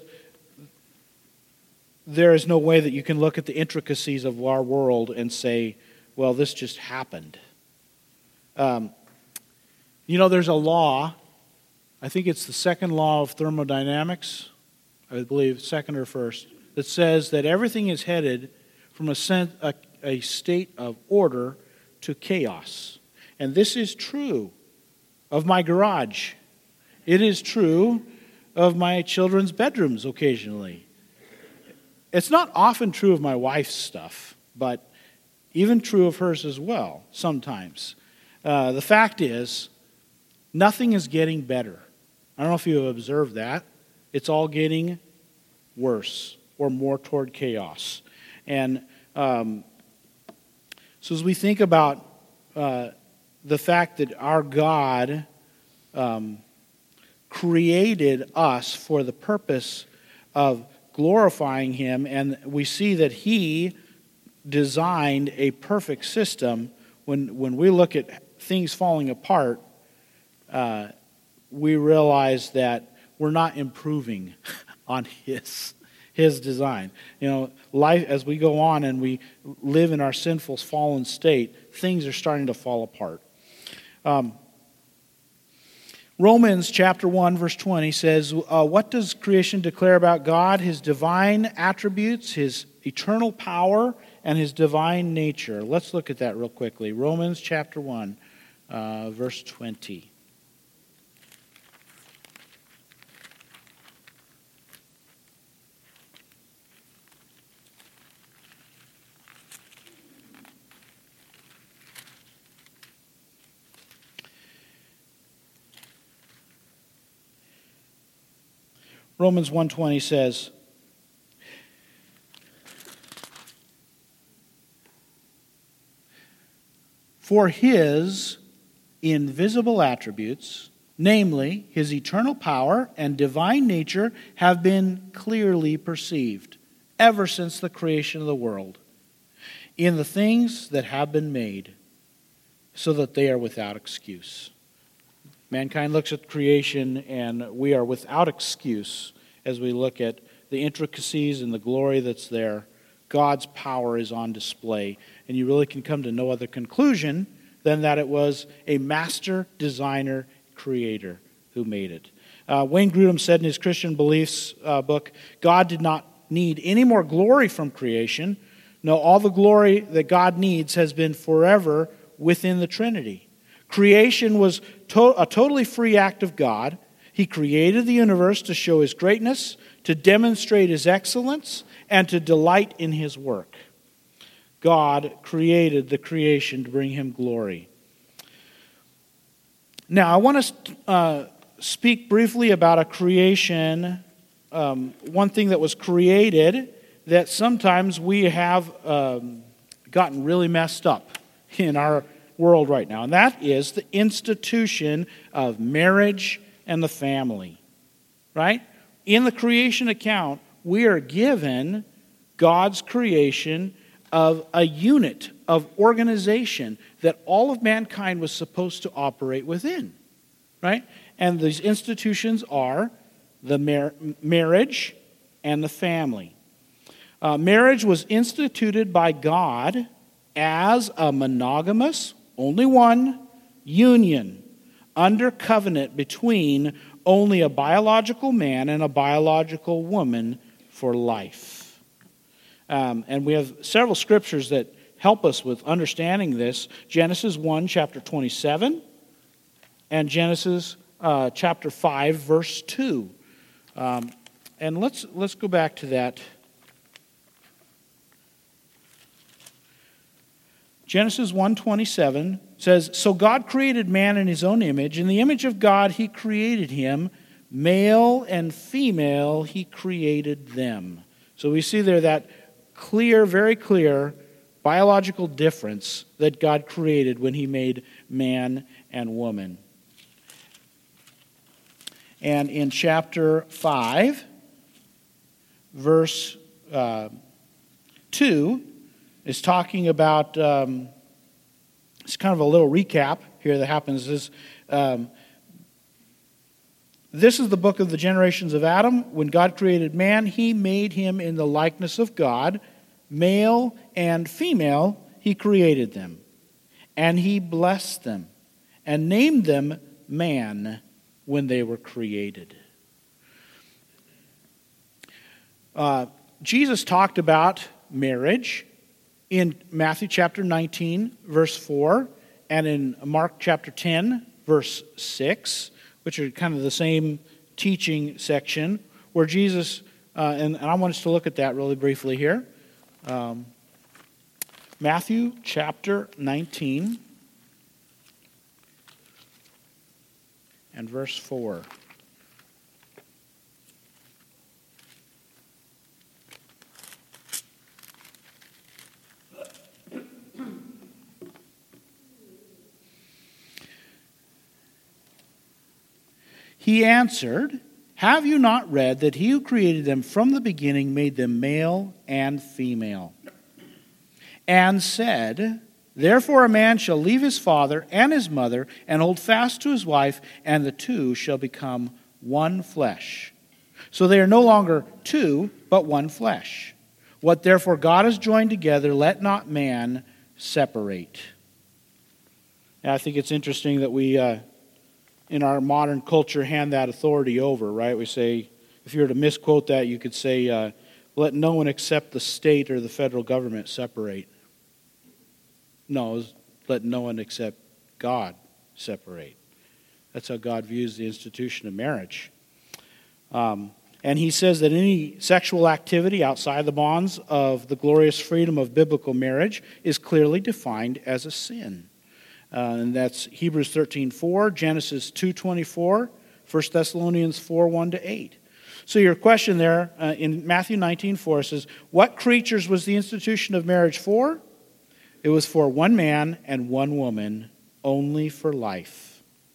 there is no way that you can look at the intricacies of our world and say, well, this just happened. Um, you know, there's a law, I think it's the second law of thermodynamics, I believe, second or first, that says that everything is headed from a, a, a state of order to chaos. And this is true of my garage. It is true of my children's bedrooms occasionally. It's not often true of my wife's stuff, but even true of hers as well, sometimes. Uh, the fact is, nothing is getting better. I don't know if you have observed that. It's all getting worse or more toward chaos. And um, so as we think about uh, the fact that our God um, created us for the purpose of glorifying him, and we see that he designed a perfect system. When, when we look at things falling apart, uh, we realize that we're not improving on his his design. You know, life, as we go on and we live in our sinful, fallen state, things are starting to fall apart. Um, Romans chapter one, verse twenty says, uh, what does creation declare about God? His divine attributes, his eternal power, and his divine nature. Let's look at that real quickly. Romans chapter one, uh, verse twenty. Romans one twenty says, for his invisible attributes, namely his eternal power and divine nature, have been clearly perceived ever since the creation of the world in the things that have been made, so that they are without excuse. Mankind looks at creation, and we are without excuse as we look at the intricacies and the glory that's there. God's power is on display, and you really can come to no other conclusion than that it was a master designer creator who made it. Uh, Wayne Grudem said in his Christian Beliefs uh, book, God did not need any more glory from creation. No, all the glory that God needs has been forever within the Trinity. Creation was to- a totally free act of God. He created the universe to show his greatness, to demonstrate his excellence, and to delight in his work. God created the creation to bring him glory. Now, I want to uh, speak briefly about a creation, um, one thing that was created that sometimes we have um, gotten really messed up in our world right now, and that is the institution of marriage and the family, right? In the creation account, we are given God's creation of a unit of organization that all of mankind was supposed to operate within, right? And these institutions are the mar- marriage and the family. Uh, marriage was instituted by God as a monogamous, only one, union under covenant between only a biological man and a biological woman for life. Um, and we have several scriptures that help us with understanding this. Genesis one, chapter twenty-seven, and Genesis uh, chapter five, verse two. Um, and let's let's go back to that. Genesis one twenty-seven says, so God created man in his own image. In the image of God he created him. Male and female he created them. So we see there that clear, very clear biological difference that God created when he made man and woman. And in chapter five, verse uh, two, is talking about, um, it's kind of a little recap here that happens. Is um, This is the book of the generations of Adam. When God created man, he made him in the likeness of God. Male and female, he created them. And he blessed them and named them man when they were created. Uh, Jesus talked about marriage in Matthew chapter nineteen, verse four, and in Mark chapter ten, verse six, which are kind of the same teaching section, where Jesus, uh, and, and I want us to look at that really briefly here. Um, Matthew chapter nineteen and verse four. He answered, have you not read that he who created them from the beginning made them male and female? And said, therefore a man shall leave his father and his mother and hold fast to his wife, and the two shall become one flesh. So they are no longer two, but one flesh. What therefore God has joined together, let not man separate. And I think it's interesting that we, uh, in our modern culture, hand that authority over, right? We say, if you were to misquote that, you could say, uh, let no one except the state or the federal government separate. No, let no one except God separate. That's how God views the institution of marriage. Um, and he says that any sexual activity outside the bonds of the glorious freedom of biblical marriage is clearly defined as a sin. Uh, and that's Hebrews thirteen four, Genesis two twenty-four, First Thessalonians four one to eight. So your question there uh, in Matthew nineteen four says, what creatures was the institution of marriage for? It was for one man and one woman, only for life.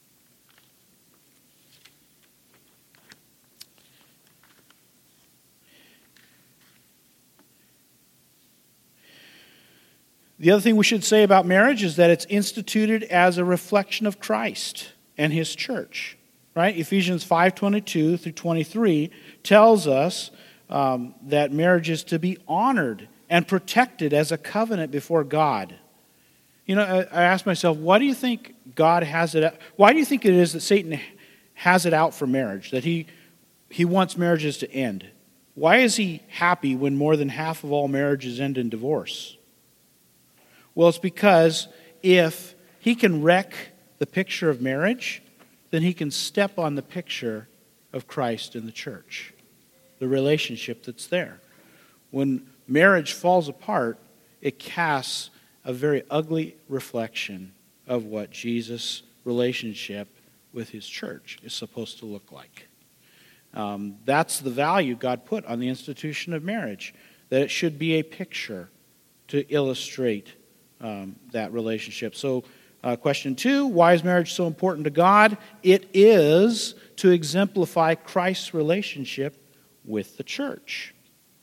The other thing we should say about marriage is that it's instituted as a reflection of Christ and his church. Right? Ephesians five twenty-two through twenty-three tells us um, that marriage is to be honored and protected as a covenant before God. You know, I, I ask myself, why do you think God has it? Why do you think it is that Satan has it out for marriage? That he he wants marriages to end? Why is he happy when more than half of all marriages end in divorce? Well, it's because if he can wreck the picture of marriage, then he can step on the picture of Christ and the church, the relationship that's there. When marriage falls apart, it casts a very ugly reflection of what Jesus' relationship with his church is supposed to look like. Um, that's the value God put on the institution of marriage, that it should be a picture to illustrate um, that relationship. So, Uh, question two, why is marriage so important to God? It is to exemplify Christ's relationship with the church.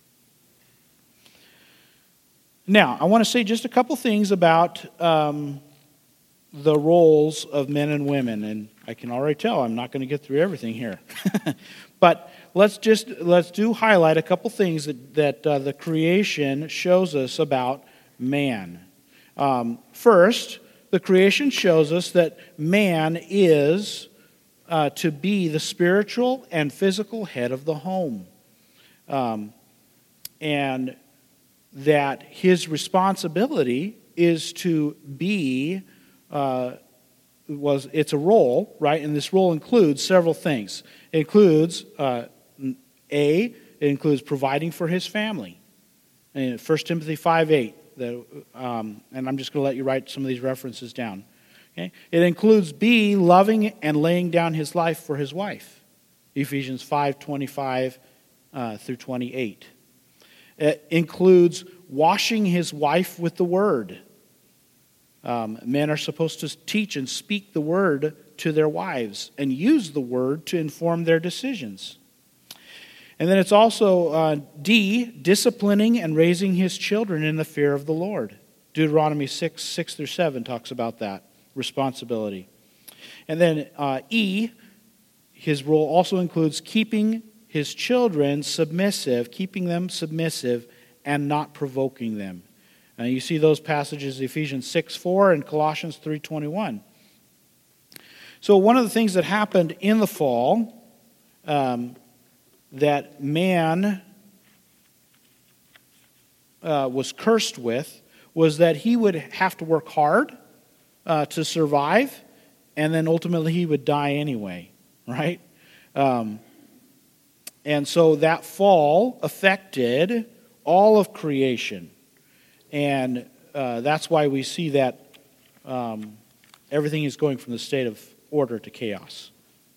Now, I want to say just a couple things about um, the roles of men and women, and I can already tell I'm not going to get through everything here. But let's just let's do highlight a couple things that, that uh, the creation shows us about man. Um, first, the creation shows us that man is uh, to be the spiritual and physical head of the home. Um, and that his responsibility is to be, uh, was it's a role, right? And this role includes several things. It includes, uh, A, it includes providing for his family. In First Timothy five eight. That, um, and I'm just going to let you write some of these references down. Okay? It includes B, loving and laying down his life for his wife. Ephesians five twenty-five uh, through twenty-eight. It includes washing his wife with the word. Um, men are supposed to teach and speak the word to their wives and use the word to inform their decisions. And then it's also uh, D, disciplining and raising his children in the fear of the Lord. Deuteronomy six, six through seven talks about that responsibility. And then uh, E, his role also includes keeping his children submissive, keeping them submissive and not provoking them. Uh, you see those passages, Ephesians six four and Colossians three twenty-one. So one of the things that happened in the fall, um, that man uh, was cursed with, was that he would have to work hard uh, to survive, and then ultimately he would die anyway, right? Um, and so that fall affected all of creation. And uh, that's why we see that um, everything is going from the state of order to chaos.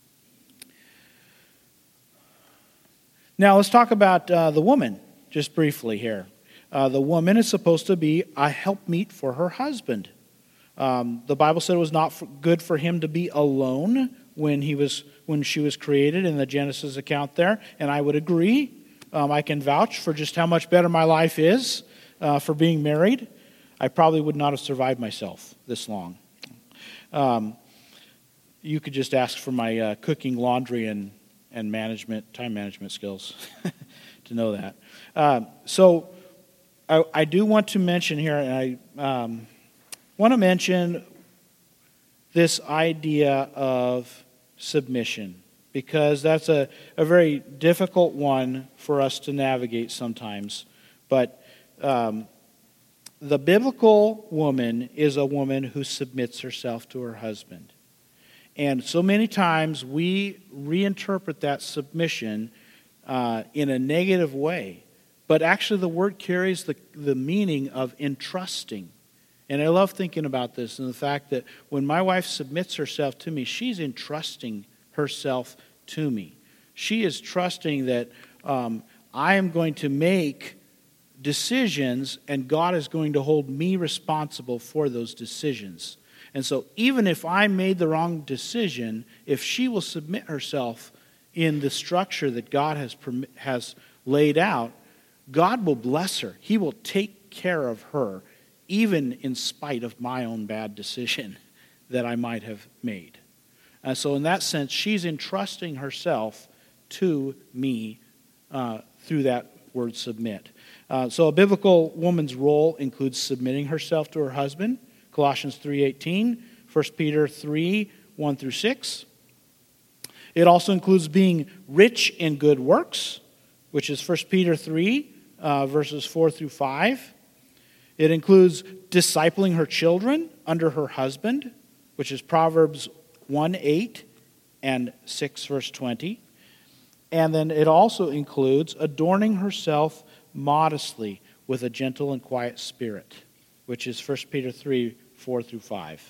Now let's talk about uh, the woman, just briefly here. Uh, the woman is supposed to be a helpmeet for her husband. Um, the Bible said it was not for, good for him to be alone when he was when she was created in the Genesis account there, and I would agree. Um, I can vouch for just how much better my life is uh, for being married. I probably would not have survived myself this long. Um, you could just ask for my uh, cooking, laundry, and and management, time management skills to know that. Um, so I, I do want to mention here, and I um, want to mention this idea of submission, because that's a, a very difficult one for us to navigate sometimes. But um, the biblical woman is a woman who submits herself to her husband. And so many times we reinterpret that submission uh, in a negative way. But actually the word carries the, the meaning of entrusting. And I love thinking about this and the fact that when my wife submits herself to me, she's entrusting herself to me. She is trusting that um, I am going to make decisions and God is going to hold me responsible for those decisions. And so even if I made the wrong decision, if she will submit herself in the structure that God has has laid out, God will bless her. He will take care of her, even in spite of my own bad decision that I might have made. And so in that sense, she's entrusting herself to me uh, through that word submit. Uh, so a biblical woman's role includes submitting herself to her husband, Colossians three eighteen, First Peter three one through six. It also includes being rich in good works, which is First Peter three, uh, verses four through five. It includes discipling her children under her husband, which is Proverbs one eight and six verse twenty. And then it also includes adorning herself modestly with a gentle and quiet spirit, which is First Peter three four through five.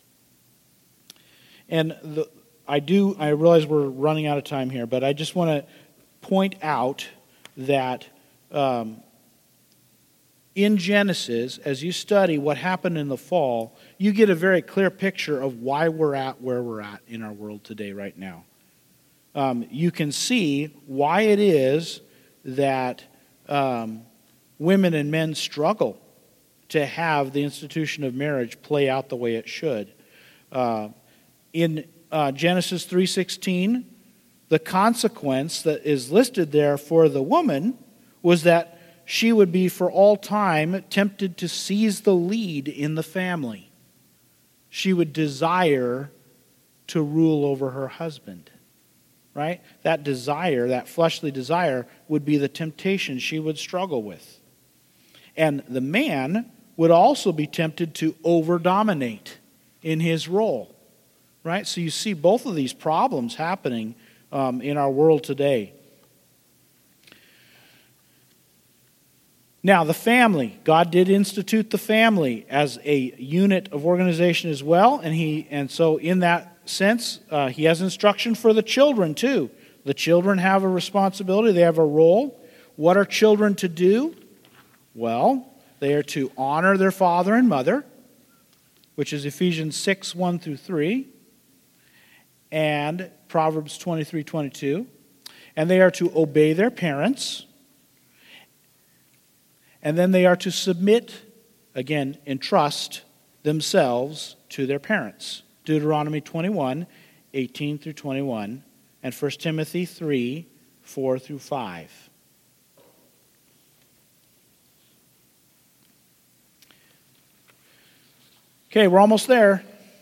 And the, I do, I realize we're running out of time here, but I just want to point out that um, in Genesis, as you study what happened in the fall, you get a very clear picture of why we're at where we're at in our world today right now. Um, you can see why it is that um, women and men struggle to have the institution of marriage play out the way it should. Uh, in uh, Genesis three sixteen, the consequence that is listed there for the woman was that she would be for all time tempted to seize the lead in the family. She would desire to rule over her husband. Right? That desire, that fleshly desire, would be the temptation she would struggle with. And the man would also be tempted to over-dominate in his role. Right? So you see both of these problems happening um, in our world today. Now, the family. God did institute the family as a unit of organization as well. And he, and so in that sense, uh, he has instruction for the children too. The children have a responsibility. They have a role. What are children to do? Well, they are to honor their father and mother, which is Ephesians six one through three, and Proverbs twenty-three twenty-two. And they are to obey their parents. And then they are to submit, again, entrust themselves to their parents. Deuteronomy twenty-one, eighteen through twenty-one, and First Timothy three, four through five. Okay, we're almost there.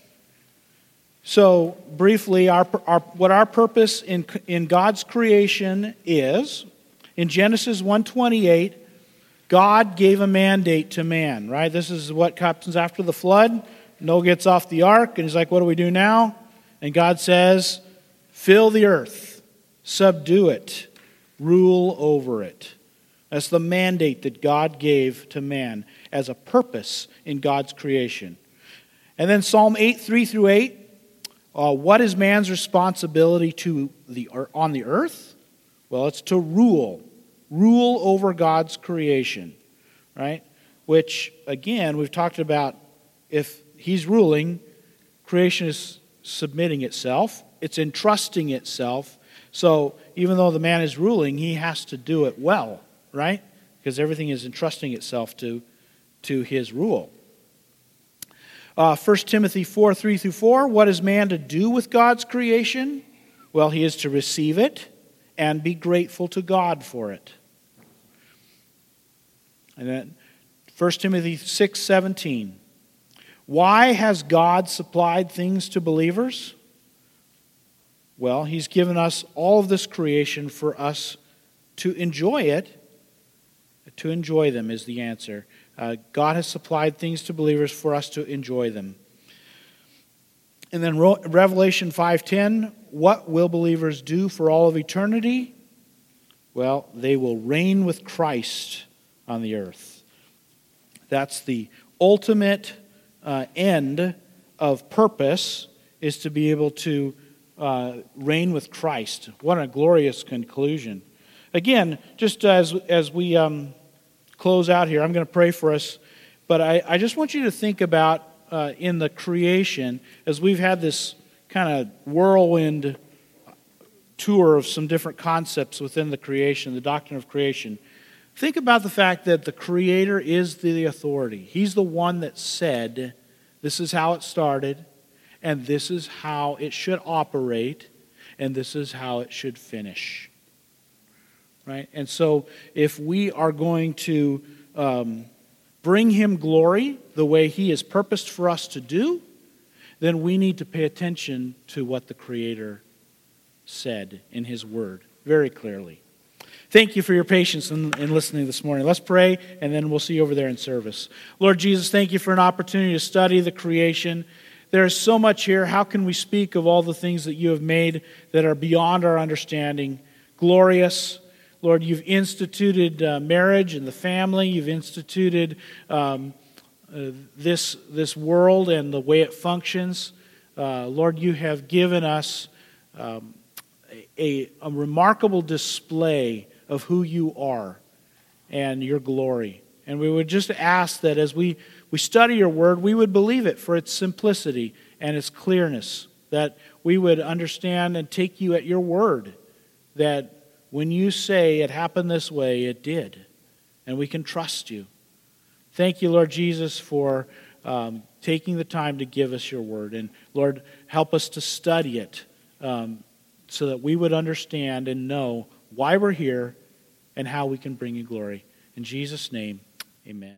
So, briefly, our, our, what our purpose in, in God's creation is, in Genesis one twenty-eight, God gave a mandate to man, right? This is what happens after the flood. Noah gets off the ark, and he's like, what do we do now? And God says, fill the earth, subdue it, rule over it. That's the mandate that God gave to man as a purpose in God's creation. And then Psalm eight, three through eight, uh, what is man's responsibility to the on the earth? Well, it's to rule. Rule over God's creation, right? Which, again, we've talked about if he's ruling, creation is submitting itself. It's entrusting itself. So even though the man is ruling, he has to do it well, right? Because everything is entrusting itself to, to his rule. Uh, First Timothy four, three through four, what is man to do with God's creation? Well, he is to receive it, and be grateful to God for it. And then First Timothy six seventeen. Why has God supplied things to believers? Well, He's given us all of this creation for us to enjoy it. To enjoy them is the answer. Uh, God has supplied things to believers for us to enjoy them. And then Revelation five ten, what will believers do for all of eternity? Well, they will reign with Christ on the earth. That's the ultimate uh, end of purpose, is to be able to uh, reign with Christ. What a glorious conclusion. Again, just as, as we um, close out here, I'm going to pray for us, but I, I just want you to think about uh, in the creation, as we've had this kind of whirlwind tour of some different concepts within the creation, the doctrine of creation. Think about the fact that the Creator is the authority. He's the one that said, this is how it started, and this is how it should operate, and this is how it should finish. Right? And so if we are going to um, bring Him glory the way He has purposed for us to do, then we need to pay attention to what the Creator said in His Word very clearly. Thank you for your patience in, in listening this morning. Let's pray, and then we'll see you over there in service. Lord Jesus, thank you for an opportunity to study the creation. There is so much here. How can we speak of all the things that you have made that are beyond our understanding? Glorious. Lord, you've instituted uh, marriage and the family. You've instituted um, uh, this, this world and the way it functions. Uh, Lord, you have given us um, a, a remarkable display of who you are and your glory. And we would just ask that as we, we study your word, we would believe it for its simplicity and its clearness, that we would understand and take you at your word, that when you say it happened this way, it did, and we can trust you. Thank you, Lord Jesus, for um, taking the time to give us your word. And Lord, help us to study it um, so that we would understand and know why we're here and how we can bring you glory. In Jesus' name, amen.